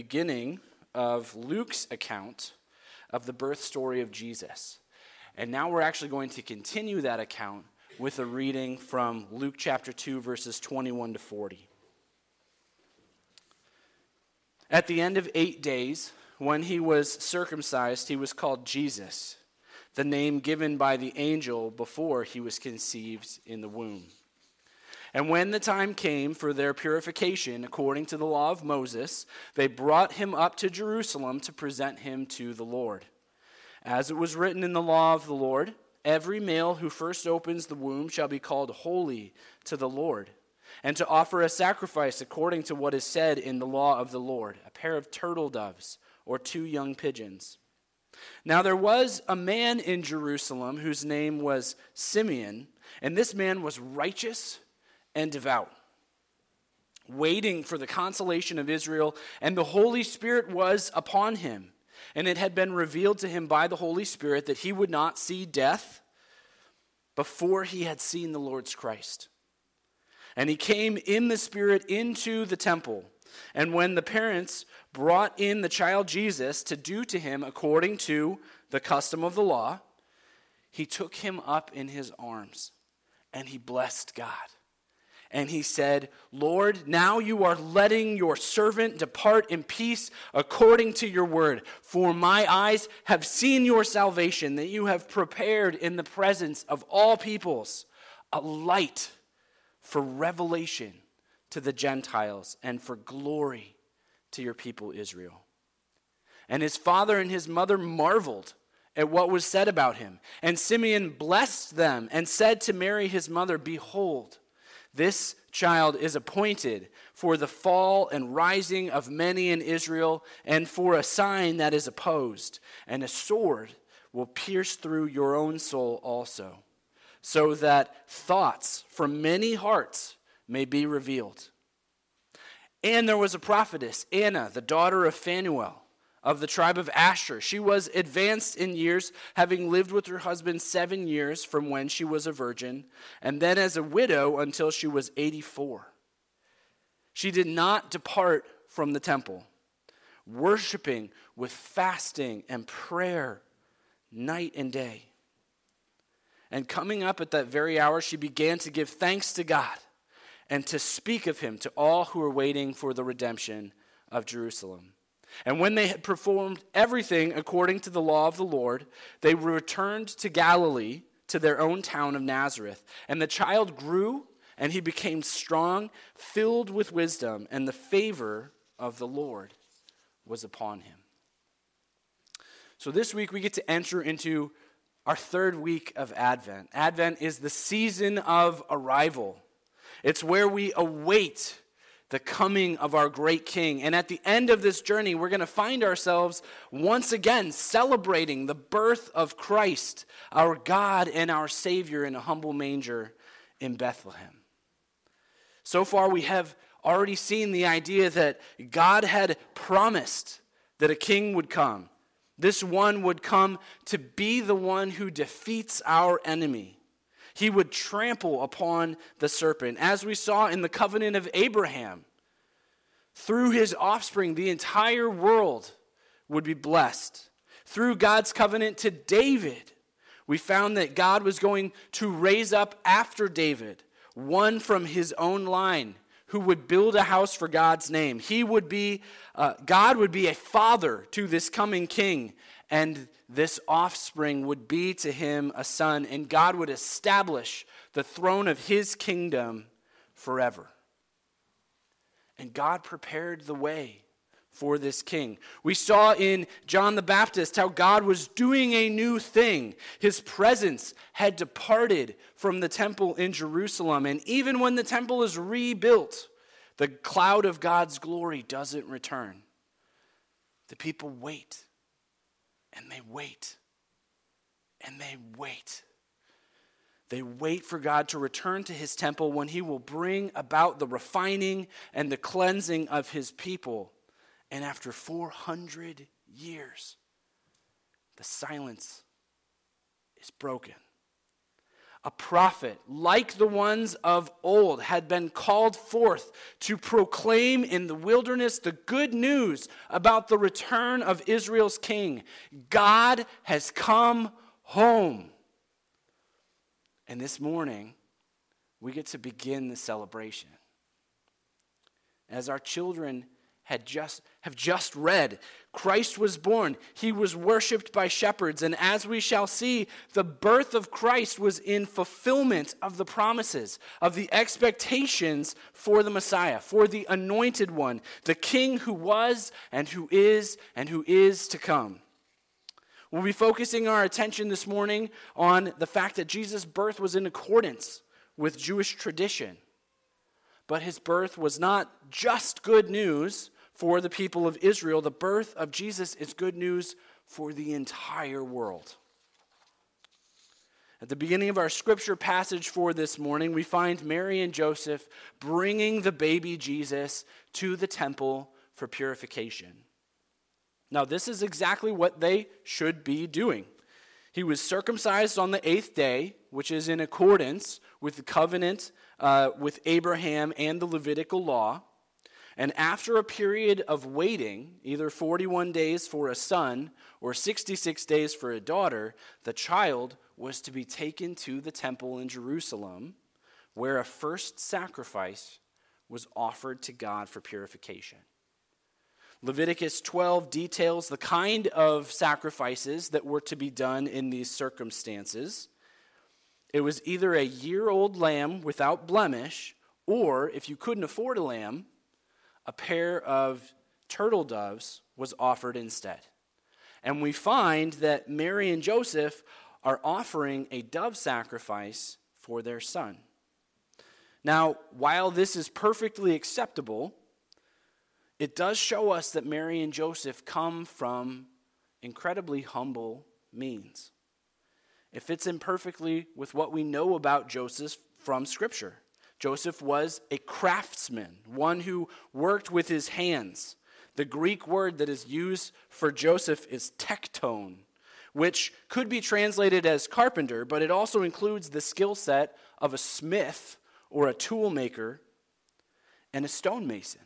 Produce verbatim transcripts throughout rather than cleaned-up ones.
Beginning of Luke's account of the birth story of Jesus. And now we're actually going to continue that account with a reading from Luke chapter two, verses twenty-one to forty. At the end of eight days, when he was circumcised, he was called Jesus, the name given by the angel before he was conceived in the womb. And when the time came for their purification, according to the law of Moses, they brought him up to Jerusalem to present him to the Lord. As it was written in the law of the Lord, every male who first opens the womb shall be called holy to the Lord, and to offer a sacrifice according to what is said in the law of the Lord, a pair of turtle doves or two young pigeons. Now there was a man in Jerusalem whose name was Simeon, and this man was righteous and devout, waiting for the consolation of Israel, and the Holy Spirit was upon him. And it had been revealed to him by the Holy Spirit that he would not see death before he had seen the Lord's Christ. And he came in the Spirit into the temple. And when the parents brought in the child Jesus to do to him according to the custom of the law, he took him up in his arms, and he blessed God. And he said, Lord, now you are letting your servant depart in peace according to your word. For my eyes have seen your salvation, that you have prepared in the presence of all peoples a light for revelation to the Gentiles and for glory to your people Israel. And his father and his mother marveled at what was said about him. And Simeon blessed them and said to Mary his mother, Behold, this child is appointed for the fall and rising of many in Israel, and for a sign that is opposed, and a sword will pierce through your own soul also, so that thoughts from many hearts may be revealed. And there was a prophetess, Anna, the daughter of Phanuel, of the tribe of Asher. She was advanced in years, having lived with her husband seven years from when she was a virgin, and then as a widow until she was eighty-four. She did not depart from the temple, worshiping with fasting and prayer night and day. And coming up at that very hour, she began to give thanks to God and to speak of him to all who were waiting for the redemption of Jerusalem. And when they had performed everything according to the law of the Lord, they returned to Galilee, to their own town of Nazareth. And the child grew, and he became strong, filled with wisdom, and the favor of the Lord was upon him. So this week we get to enter into our third week of Advent. Advent is the season of arrival. It's where we await the coming of our great King. And at the end of this journey, we're going to find ourselves once again celebrating the birth of Christ, our God and our Savior, in a humble manger in Bethlehem. So far, we have already seen the idea that God had promised that a king would come. This one would come to be the one who defeats our enemy. He would trample upon the serpent. As we saw in the covenant of Abraham, through his offspring, the entire world would be blessed. Through God's covenant to David, we found that God was going to raise up after David one from his own line who would build a house for God's name. He would be, uh, God would be a father to this coming king, and this offspring would be to him a son, and God would establish the throne of his kingdom forever. And God prepared the way for this king. We saw in John the Baptist how God was doing a new thing. His presence had departed from the temple in Jerusalem, and even when the temple is rebuilt, the cloud of God's glory doesn't return. The people wait. And they wait. And they wait. They wait for God to return to his temple when he will bring about the refining and the cleansing of his people. And after four hundred years, the silence is broken. a prophet like the ones of old had been called forth to proclaim in the wilderness the good news about the return of Israel's king. God has come home. And this morning, we get to begin the celebration. As our children had just have just read, Christ was born. He was worshipped by shepherds. And as we shall see, the birth of Christ was in fulfillment of the promises, of the expectations for the Messiah, for the anointed one, the King who was and who is and who is to come. We'll be focusing our attention this morning on the fact that Jesus' birth was in accordance with Jewish tradition. But his birth was not just good news for the people of Israel. The birth of Jesus is good news for the entire world. At the beginning of our scripture passage for this morning, we find Mary and Joseph bringing the baby Jesus to the temple for purification. Now, this is exactly what they should be doing. He was circumcised on the eighth day, which is in accordance with the covenant uh, with Abraham and the Levitical law. And after a period of waiting, either forty-one days for a son or sixty-six days for a daughter, the child was to be taken to the temple in Jerusalem, where a first sacrifice was offered to God for purification. Leviticus twelve details the kind of sacrifices that were to be done in these circumstances. It was either a year-old lamb without blemish, or if you couldn't afford a lamb, a pair of turtle doves was offered instead. And we find that Mary and Joseph are offering a dove sacrifice for their son. Now, while this is perfectly acceptable, it does show us that Mary and Joseph come from incredibly humble means. It fits in perfectly with what we know about Joseph from Scripture. Joseph was a craftsman, one who worked with his hands. The Greek word that is used for Joseph is tekton, which could be translated as carpenter, but it also includes the skill set of a smith or a tool maker and a stonemason.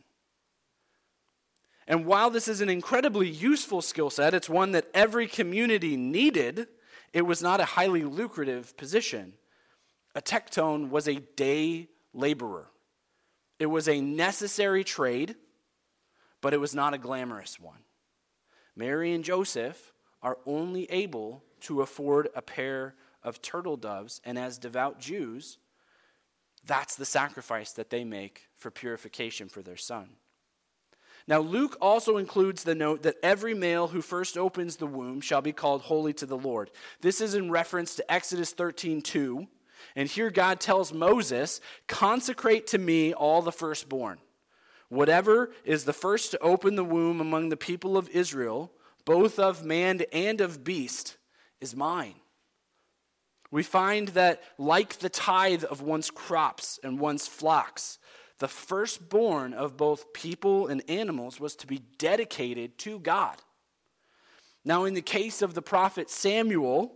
And while this is an incredibly useful skill set, it's one that every community needed, it was not a highly lucrative position. A tekton was a day laborer. It was a necessary trade, but it was not a glamorous one. Mary and Joseph are only able to afford a pair of turtle doves, and as devout Jews, that's the sacrifice that they make for purification for their son. Now, Luke also includes the note that every male who first opens the womb shall be called holy to the Lord. This is in reference to Exodus thirteen two. And here God tells Moses, consecrate to me all the firstborn. Whatever is the first to open the womb among the people of Israel, both of man and of beast, is mine. We find that like the tithe of one's crops and one's flocks, the firstborn of both people and animals was to be dedicated to God. Now, in the case of the prophet Samuel,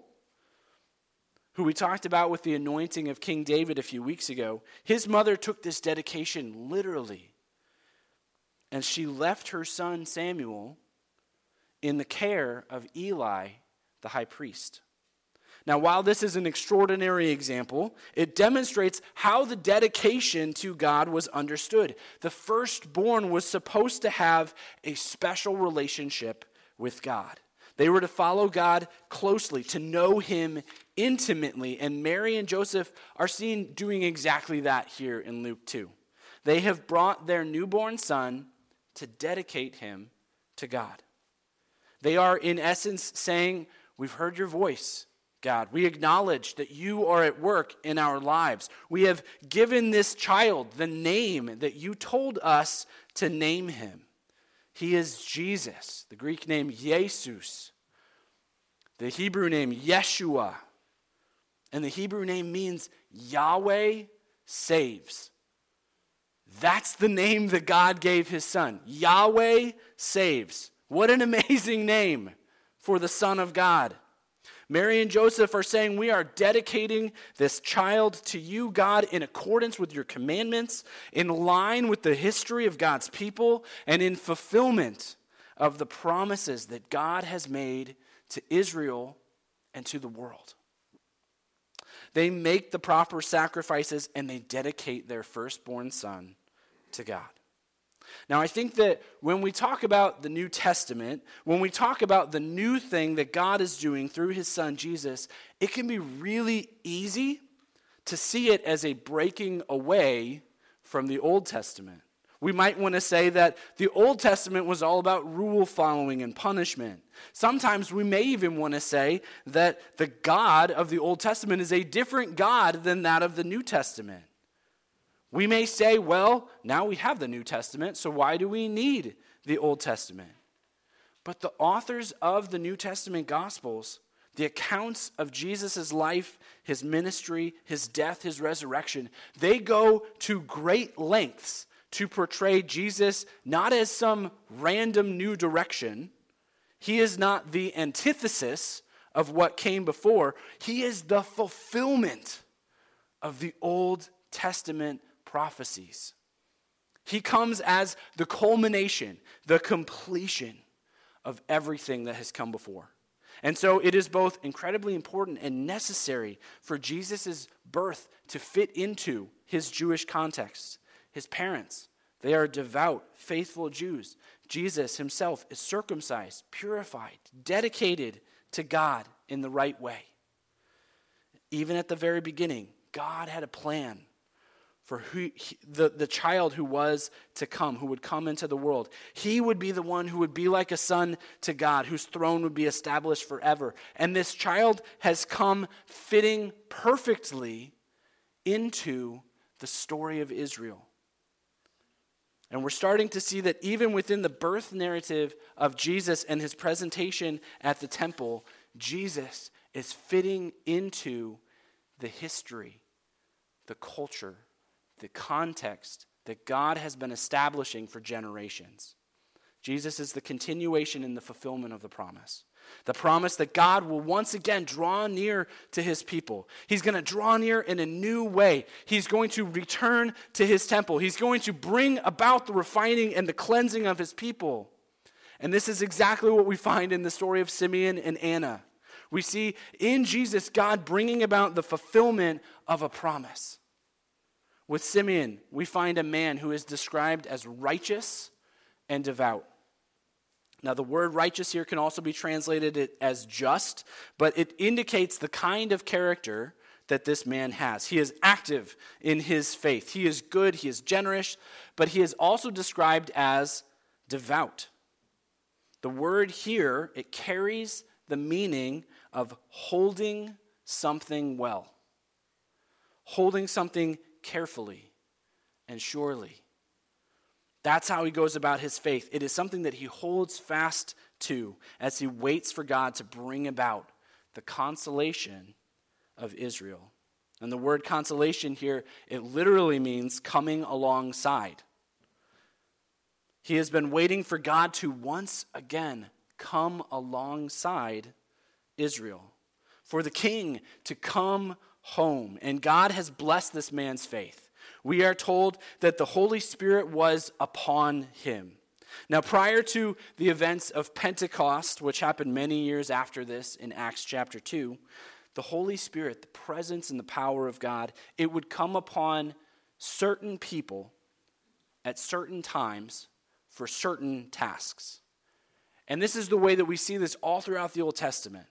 who we talked about with the anointing of King David a few weeks ago, his mother took this dedication literally. And she left her son Samuel in the care of Eli, the high priest. Now, while this is an extraordinary example, it demonstrates how the dedication to God was understood. The firstborn was supposed to have a special relationship with God. They were to follow God closely, to know him intimately. And Mary and Joseph are seen doing exactly that here in Luke two. They have brought their newborn son to dedicate him to God. They are, in essence, saying, we've heard your voice, God. We acknowledge that you are at work in our lives. We have given this child the name that you told us to name him. He is Jesus, the Greek name Jesus, the Hebrew name Yeshua, and the Hebrew name means Yahweh saves. That's the name that God gave his son. Yahweh saves. What an amazing name for the Son of God. Mary and Joseph are saying, we are dedicating this child to you, God, in accordance with your commandments, in line with the history of God's people, and in fulfillment of the promises that God has made to Israel and to the world. They make the proper sacrifices and they dedicate their firstborn son to God. Now, I think that when we talk about the New Testament, when we talk about the new thing that God is doing through his son Jesus, it can be really easy to see it as a breaking away from the Old Testament. We might want to say that the Old Testament was all about rule following and punishment. Sometimes we may even want to say that the God of the Old Testament is a different God than that of the New Testament. We may say, well, now we have the New Testament, so why do we need the Old Testament? But the authors of the New Testament Gospels, the accounts of Jesus' life, his ministry, his death, his resurrection, they go to great lengths to portray Jesus not as some random new direction. He is not the antithesis of what came before. He is the fulfillment of the Old Testament prophecies. He comes as the culmination, the completion of everything that has come before. And so it is both incredibly important and necessary for Jesus' birth to fit into his Jewish context. His parents, they are devout, faithful Jews. Jesus himself is circumcised, purified, dedicated to God in the right way. Even at the very beginning, God had a plan for who, he, the, the child who was to come, who would come into the world. He would be the one who would be like a son to God, whose throne would be established forever. And this child has come fitting perfectly into the story of Israel. And we're starting to see that even within the birth narrative of Jesus and his presentation at the temple, Jesus is fitting into the history, the culture, the context that God has been establishing for generations. Jesus is the continuation and the fulfillment of the promise. The promise that God will once again draw near to his people. He's going to draw near in a new way. He's going to return to his temple. He's going to bring about the refining and the cleansing of his people. And this is exactly what we find in the story of Simeon and Anna. We see in Jesus God bringing about the fulfillment of a promise. With Simeon, we find a man who is described as righteous and devout. Now, the word righteous here can also be translated as just, but it indicates the kind of character that this man has. He is active in his faith. He is good, he is generous, but he is also described as devout. The word here, it carries the meaning of holding something well, holding something carefully and surely. That's how he goes about his faith. It is something that he holds fast to as he waits for God to bring about the consolation of Israel. And the word consolation here, it literally means coming alongside. He has been waiting for God to once again come alongside Israel, for the king to come home. And God has blessed this man's faith. We are told that the Holy Spirit was upon him. Now, prior to the events of Pentecost, which happened many years after this in Acts chapter two, the Holy Spirit, the presence and the power of God, it would come upon certain people at certain times for certain tasks. And this is the way that we see this all throughout the Old Testament.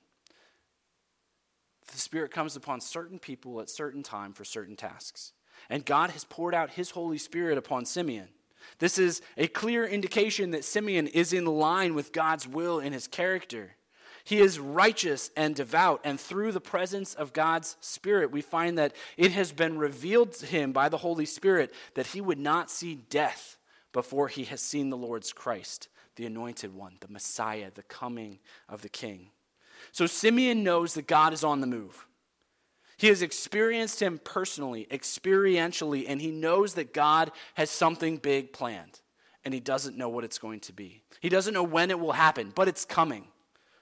The Spirit comes upon certain people at certain time for certain tasks. And God has poured out his Holy Spirit upon Simeon. This is a clear indication that Simeon is in line with God's will and his character. He is righteous and devout, and through the presence of God's Spirit, we find that it has been revealed to him by the Holy Spirit that he would not see death before he has seen the Lord's Christ, the Anointed One, the Messiah, the coming of the King. So Simeon knows that God is on the move. He has experienced him personally, experientially, and he knows that God has something big planned, and he doesn't know what it's going to be. He doesn't know when it will happen, but it's coming.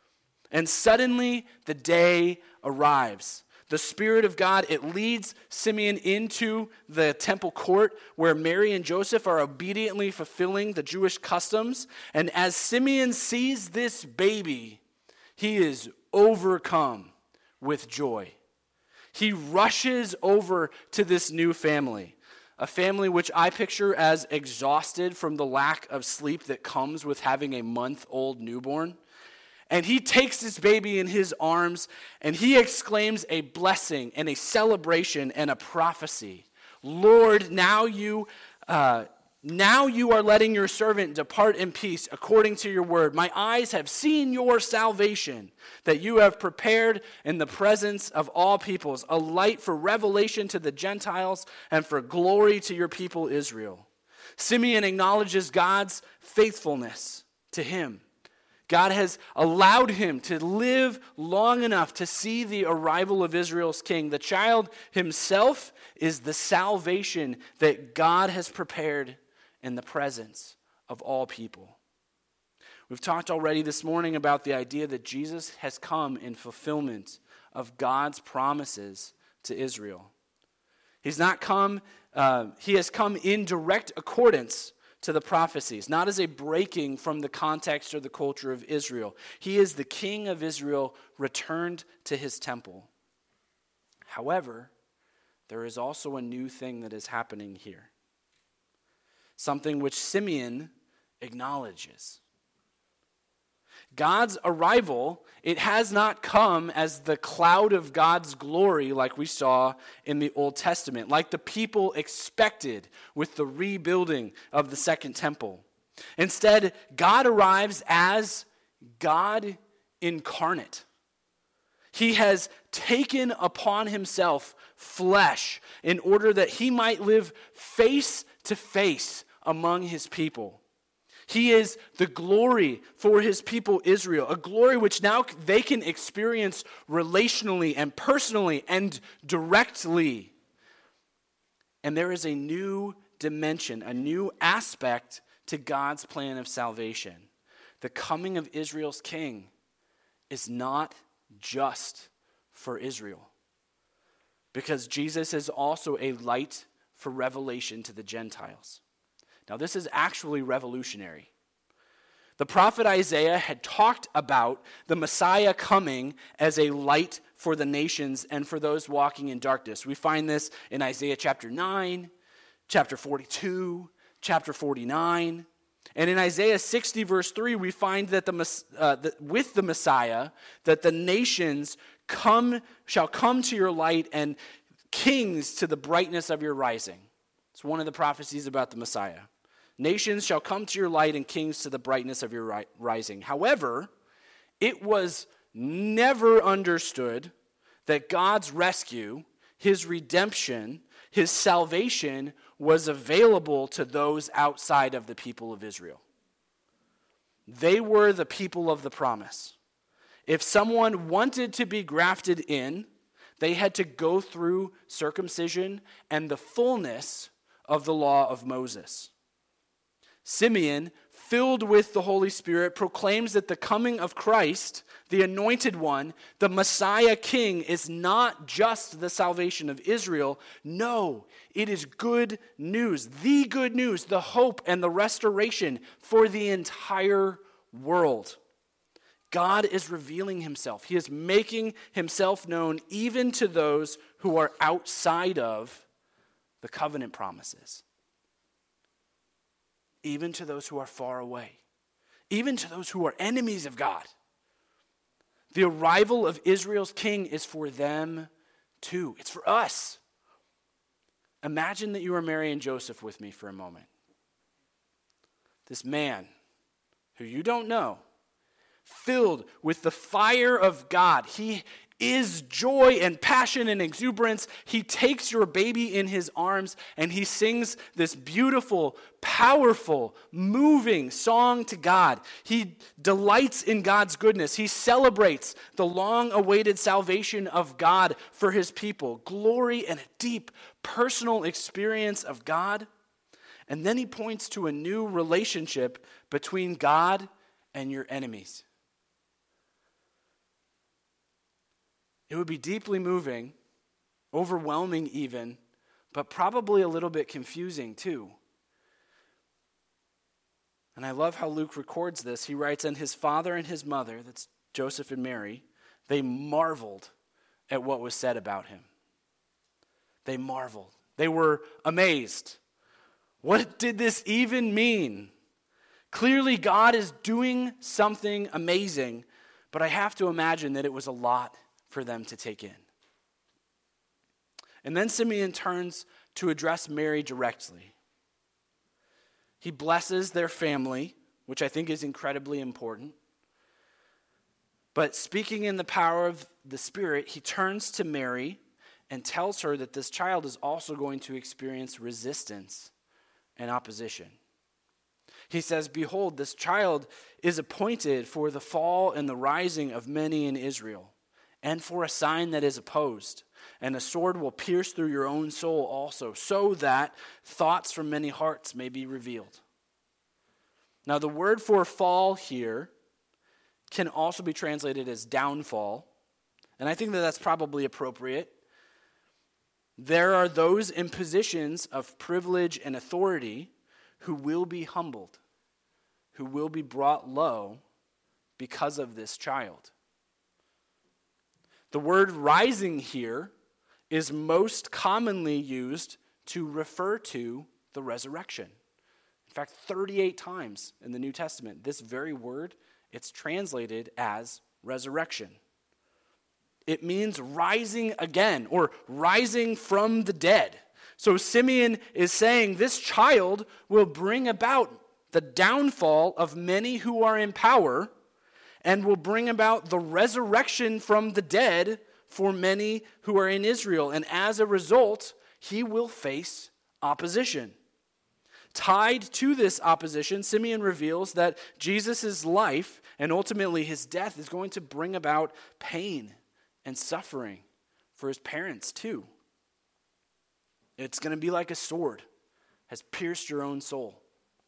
And suddenly the day arrives. The Spirit of God, it leads Simeon into the temple court where Mary and Joseph are obediently fulfilling the Jewish customs. And as Simeon sees this baby, he is overcome with joy. He rushes over to this new family, a family which I picture as exhausted from the lack of sleep that comes with having a month-old newborn. And he takes this baby in his arms, and he exclaims a blessing and a celebration and a prophecy. Lord, now you, uh, now you are letting your servant depart in peace according to your word. My eyes have seen your salvation, that you have prepared in the presence of all peoples, a light for revelation to the Gentiles and for glory to your people Israel. Simeon acknowledges God's faithfulness to him. God has allowed him to live long enough to see the arrival of Israel's king. The child himself is the salvation that God has prepared in the presence of all people. We've talked already this morning about the idea that Jesus has come in fulfillment of God's promises to Israel. He's not come, uh, he has come in direct accordance to the prophecies, not as a breaking from the context or the culture of Israel. He is the king of Israel returned to his temple. However, there is also a new thing that is happening here. Something which Simeon acknowledges. God's arrival, it has not come as the cloud of God's glory like we saw in the Old Testament, like the people expected with the rebuilding of the Second Temple. Instead, God arrives as God incarnate. He has taken upon himself flesh in order that he might live face to face among his people. He is the glory for his people Israel, a glory which now they can experience relationally and personally and directly. And there is a new dimension, a new aspect to God's plan of salvation. The coming of Israel's king is not just for Israel, because Jesus is also a light for revelation to the Gentiles. Now, this is actually revolutionary. The prophet Isaiah had talked about the Messiah coming as a light for the nations and for those walking in darkness. We find this in Isaiah chapter nine, chapter forty-two, chapter forty-nine. And in Isaiah sixty, verse three, we find that the uh, that with the Messiah, that the nations come shall come to your light and kings to the brightness of your rising. It's one of the prophecies about the Messiah. Nations shall come to your light and kings to the brightness of your ri- rising. However, it was never understood that God's rescue, his redemption, his salvation was available to those outside of the people of Israel. They were the people of the promise. If someone wanted to be grafted in, they had to go through circumcision and the fullness of the law of Moses. Simeon, filled with the Holy Spirit, proclaims that the coming of Christ, the anointed one, the Messiah King, is not just the salvation of Israel. No, it is good news, the good news, the hope and the restoration for the entire world. God is revealing himself. He is making himself known even to those who are outside of the covenant promises. Even to those who are far away. Even to those who are enemies of God. The arrival of Israel's king is for them too. It's for us. Imagine that you are Mary and Joseph with me for a moment. This man who you don't know, filled with the fire of God. He is joy and passion and exuberance. He takes your baby in his arms and he sings this beautiful, powerful, moving song to God. He delights in God's goodness. He celebrates the long-awaited salvation of God for his people. Glory and a deep personal experience of God. And then he points to a new relationship between God and your enemies. It would be deeply moving, overwhelming even, but probably a little bit confusing too. And I love how Luke records this. He writes, and his father and his mother, that's Joseph and Mary, they marveled at what was said about him. They marveled. They were amazed. What did this even mean? Clearly, God is doing something amazing, but I have to imagine that it was a lot for them to take in. And then Simeon turns to address Mary directly. He blesses their family, which I think is incredibly important. But speaking in the power of the Spirit, he turns to Mary and tells her that this child is also going to experience resistance and opposition. He says, behold, this child is appointed for the fall and the rising of many in Israel, and for a sign that is opposed. And a sword will pierce through your own soul also, so that thoughts from many hearts may be revealed. Now, the word for fall here can also be translated as downfall, and I think that that's probably appropriate. There are those in positions of privilege and authority who will be humbled, who will be brought low because of this child. The word rising here is most commonly used to refer to the resurrection. In fact, thirty-eight times in the New Testament, this very word, it's translated as resurrection. It means rising again, or rising from the dead. So Simeon is saying this child will bring about the downfall of many who are in power and will bring about the resurrection from the dead for many who are in Israel. And as a result, he will face opposition. Tied to this opposition, Simeon reveals that Jesus' life and ultimately his death is going to bring about pain and suffering for his parents too. It's going to be like a sword has pierced your own soul.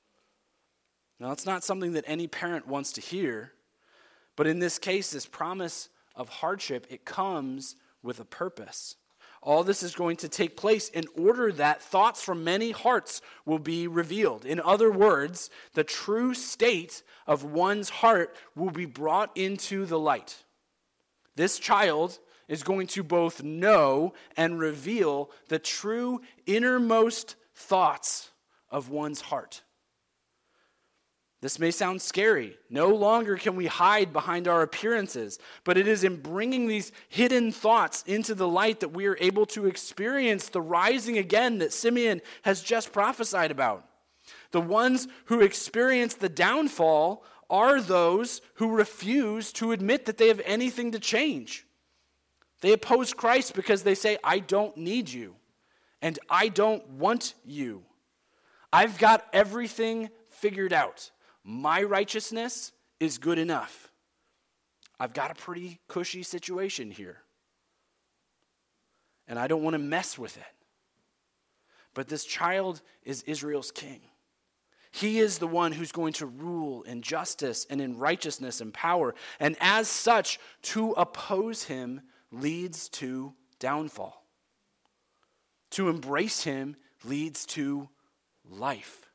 Now, it's not something that any parent wants to hear, but in this case, this promise of hardship, it comes with a purpose. All this is going to take place in order that thoughts from many hearts will be revealed. In other words, the true state of one's heart will be brought into the light. This child is going to both know and reveal the true innermost thoughts of one's heart. This may sound scary. No longer can we hide behind our appearances, but it is in bringing these hidden thoughts into the light that we are able to experience the rising again that Simeon has just prophesied about. The ones who experience the downfall are those who refuse to admit that they have anything to change. They oppose Christ because they say, I don't need you, and I don't want you. I've got everything figured out. My righteousness is good enough. I've got a pretty cushy situation here, and I don't want to mess with it. But this child is Israel's king. He is the one who's going to rule in justice and in righteousness and power, and as such, to oppose him leads to downfall. To embrace him leads to life.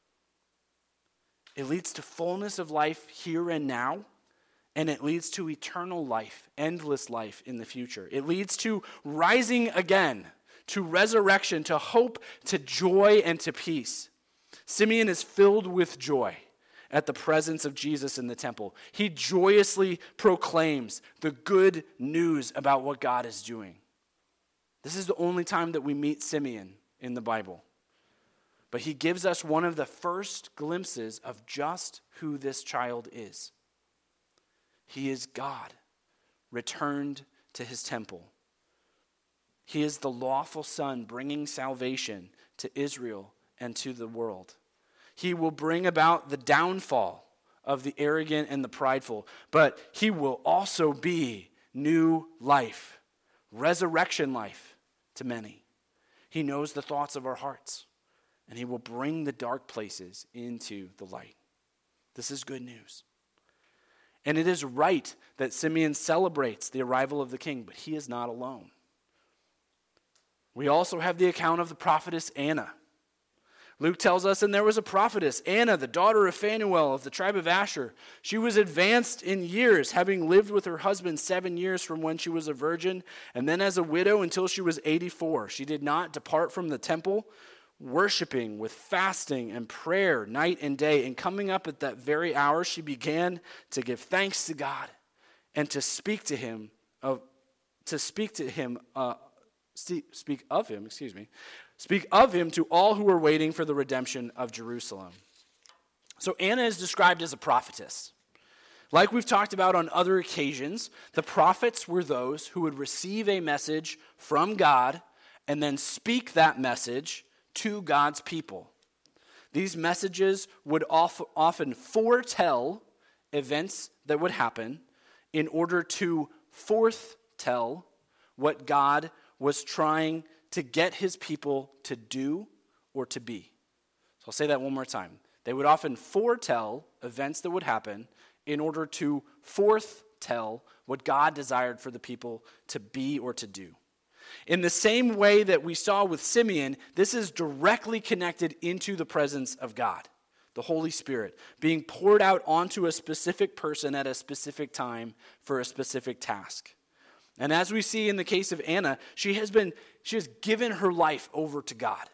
It leads to fullness of life here and now, and it leads to eternal life, endless life in the future. It leads to rising again, to resurrection, to hope, to joy, and to peace. Simeon is filled with joy at the presence of Jesus in the temple. He joyously proclaims the good news about what God is doing. This is the only time that we meet Simeon in the Bible. But he gives us one of the first glimpses of just who this child is. He is God, returned to his temple. He is the lawful son bringing salvation to Israel and to the world. He will bring about the downfall of the arrogant and the prideful, but he will also be new life, resurrection life to many. He knows the thoughts of our hearts, and he will bring the dark places into the light. This is good news. And it is right that Simeon celebrates the arrival of the king, but he is not alone. We also have the account of the prophetess Anna. Luke tells us, and there was a prophetess, Anna, the daughter of Phanuel of the tribe of Asher. She was advanced in years, having lived with her husband seven years from when she was a virgin, and then as a widow until she was eighty-four. She did not depart from the temple, worshiping with fasting and prayer night and day. And coming up at that very hour, she began to give thanks to God and to speak to him of to speak to him uh, speak of him, excuse me. Speak of him to all who were waiting for the redemption of Jerusalem. So Anna is described as a prophetess. Like we've talked about on other occasions, the prophets were those who would receive a message from God and then speak that message to God's people. These messages would often foretell events that would happen in order to foretell what God was trying to get his people to do or to be. So I'll say that one more time. They would often foretell events that would happen in order to foretell what God desired for the people to be or to do. In the same way that we saw with Simeon, this is directly connected into the presence of God, the Holy Spirit, being poured out onto a specific person at a specific time for a specific task. And as we see in the case of Anna, she has been she has given her life over to God.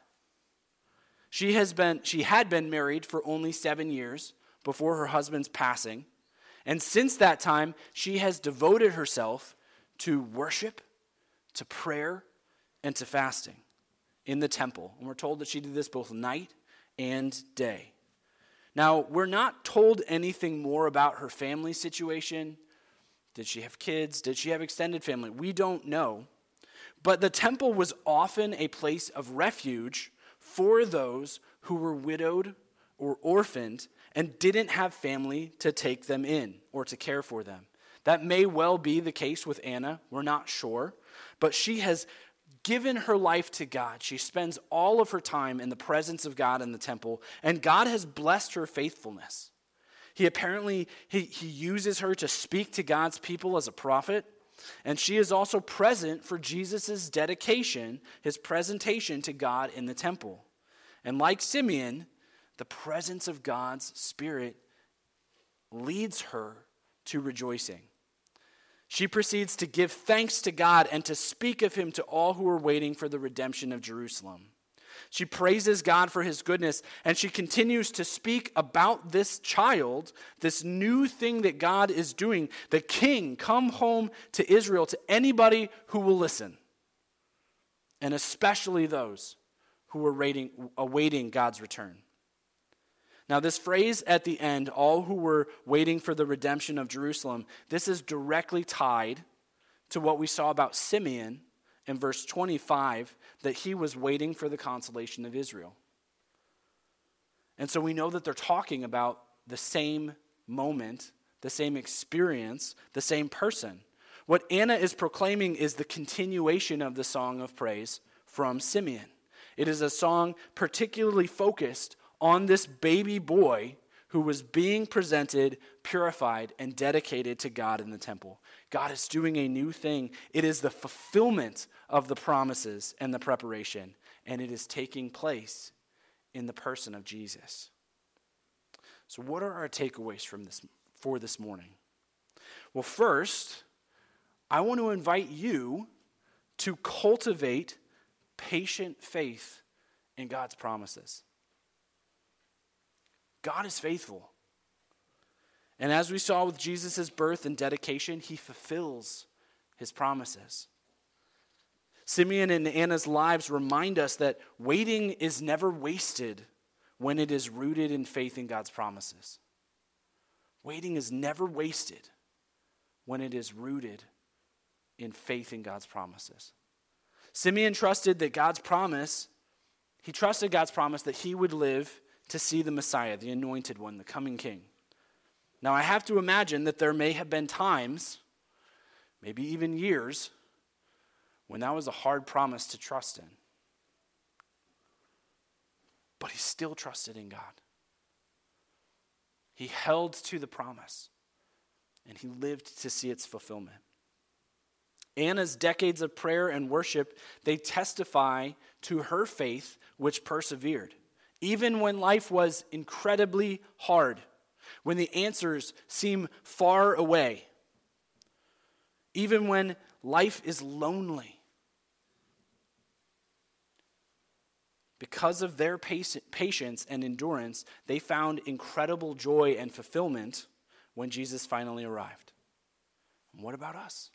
She has been she had been married for only seven years before her husband's passing, and since that time she has devoted herself to worship, to prayer, and to fasting in the temple. And we're told that she did this both night and day. Now, we're not told anything more about her family situation. Did she have kids? Did she have extended family? We don't know. But the temple was often a place of refuge for those who were widowed or orphaned and didn't have family to take them in or to care for them. That may well be the case with Anna. We're not sure. But she has given her life to God. She spends all of her time in the presence of God in the temple, and God has blessed her faithfulness. He apparently, he, he uses her to speak to God's people as a prophet, and she is also present for Jesus' dedication, his presentation to God in the temple. And like Simeon, the presence of God's Spirit leads her to rejoicing. She proceeds to give thanks to God and to speak of him to all who are waiting for the redemption of Jerusalem. She praises God for his goodness, and she continues to speak about this child, this new thing that God is doing, the king, come home to Israel, to anybody who will listen, and especially those who are waiting, awaiting God's return. Now, this phrase at the end, all who were waiting for the redemption of Jerusalem, this is directly tied to what we saw about Simeon in verse twenty-five, that he was waiting for the consolation of Israel. And so we know that they're talking about the same moment, the same experience, the same person. What Anna is proclaiming is the continuation of the song of praise from Simeon. It is a song particularly focused on this baby boy who was being presented, purified, and dedicated to God in the temple. God is doing a new thing. It is the fulfillment of the promises and the preparation, and it is taking place in the person of Jesus. So what are our takeaways from this for this morning? Well, first, I want to invite you to cultivate patient faith in God's promises. God is faithful. And as we saw with Jesus' birth and dedication, he fulfills his promises. Simeon and Anna's lives remind us that waiting is never wasted when it is rooted in faith in God's promises. Waiting is never wasted when it is rooted in faith in God's promises. Simeon trusted that God's promise, he trusted God's promise that he would live to see the Messiah, the anointed one, the coming king. Now, I have to imagine that there may have been times, maybe even years, when that was a hard promise to trust in. But he still trusted in God. He held to the promise, and he lived to see its fulfillment. Anna's decades of prayer and worship, they testify to her faith, which persevered. Even when life was incredibly hard, when the answers seem far away, even when life is lonely. Because of their patience and endurance, they found incredible joy and fulfillment when Jesus finally arrived. And what about us?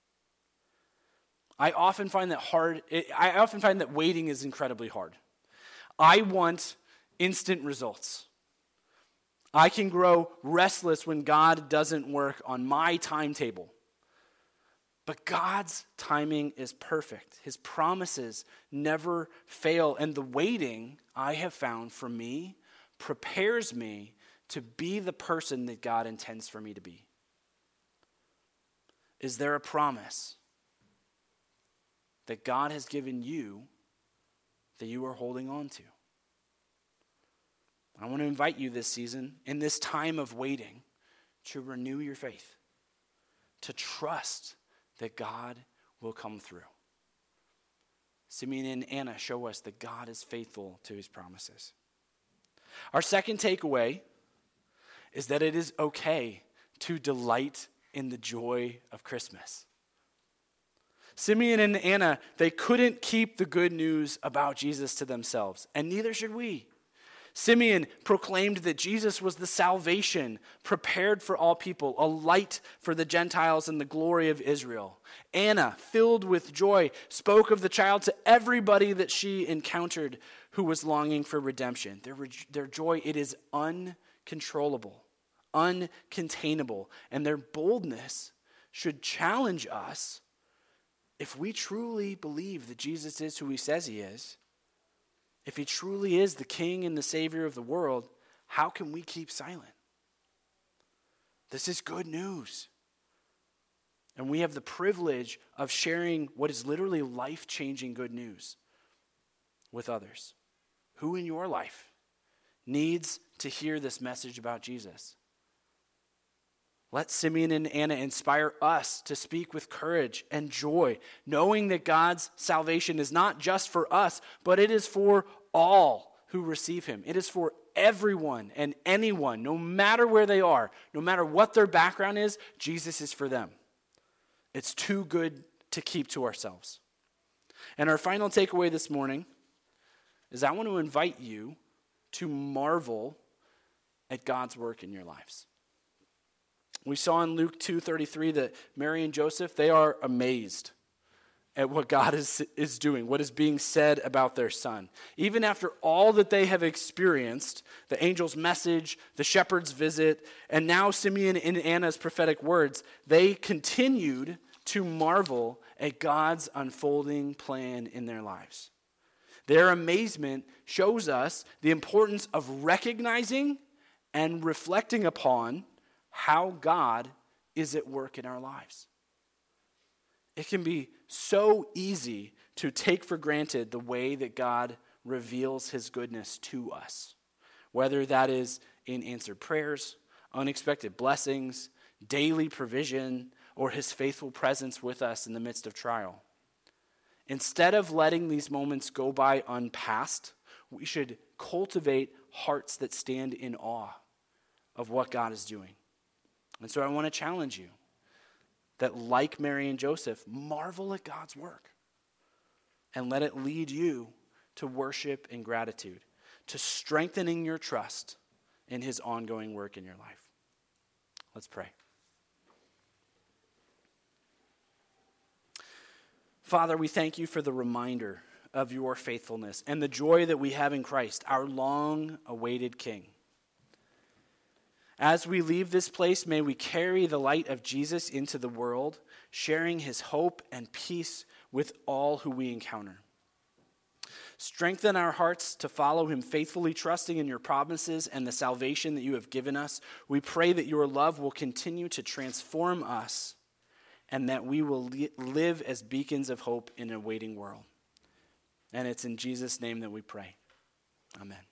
I often find that hard. I often find that waiting is incredibly hard. I want instant results. I can grow restless when God doesn't work on my timetable. But God's timing is perfect. His promises never fail. And the waiting, I have found for me, prepares me to be the person that God intends for me to be. Is there a promise that God has given you that you are holding on to? I want to invite you this season, in this time of waiting, to renew your faith, to trust that God will come through. Simeon and Anna show us that God is faithful to his promises. Our second takeaway is that it is okay to delight in the joy of Christmas. Simeon and Anna, they couldn't keep the good news about Jesus to themselves, and neither should we. Simeon proclaimed that Jesus was the salvation prepared for all people, a light for the Gentiles and the glory of Israel. Anna, filled with joy, spoke of the child to everybody that she encountered who was longing for redemption. Their, their joy, it is uncontrollable, uncontainable, and their boldness should challenge us if we truly believe that Jesus is who he says he is. If he truly is the King and the Savior of the world, how can we keep silent? This is good news. And we have the privilege of sharing what is literally life-changing good news with others. Who in your life needs to hear this message about Jesus? Let Simeon and Anna inspire us to speak with courage and joy, knowing that God's salvation is not just for us, but it is for all who receive him. It is for everyone and anyone, no matter where they are, no matter what their background is, Jesus is for them. It's too good to keep to ourselves. And our final takeaway this morning is I want to invite you to marvel at God's work in your lives. We saw in Luke two thirty-three that Mary and Joseph, they are amazed at what God is, is doing, what is being said about their son. Even after all that they have experienced, the angel's message, the shepherd's visit, and now Simeon and Anna's prophetic words, they continued to marvel at God's unfolding plan in their lives. Their amazement shows us the importance of recognizing and reflecting upon how God is at work in our lives. It can be so easy to take for granted the way that God reveals his goodness to us, whether that is in answered prayers, unexpected blessings, daily provision, or his faithful presence with us in the midst of trial. Instead of letting these moments go by unpassed, we should cultivate hearts that stand in awe of what God is doing. And so I want to challenge you that, like Mary and Joseph, marvel at God's work and let it lead you to worship and gratitude, to strengthening your trust in his ongoing work in your life. Let's pray. Father, we thank you for the reminder of your faithfulness and the joy that we have in Christ, our long-awaited King. As we leave this place, may we carry the light of Jesus into the world, sharing his hope and peace with all who we encounter. Strengthen our hearts to follow him faithfully, trusting in your promises and the salvation that you have given us. We pray that your love will continue to transform us and that we will li- live as beacons of hope in a waiting world. And it's in Jesus' name that we pray. Amen.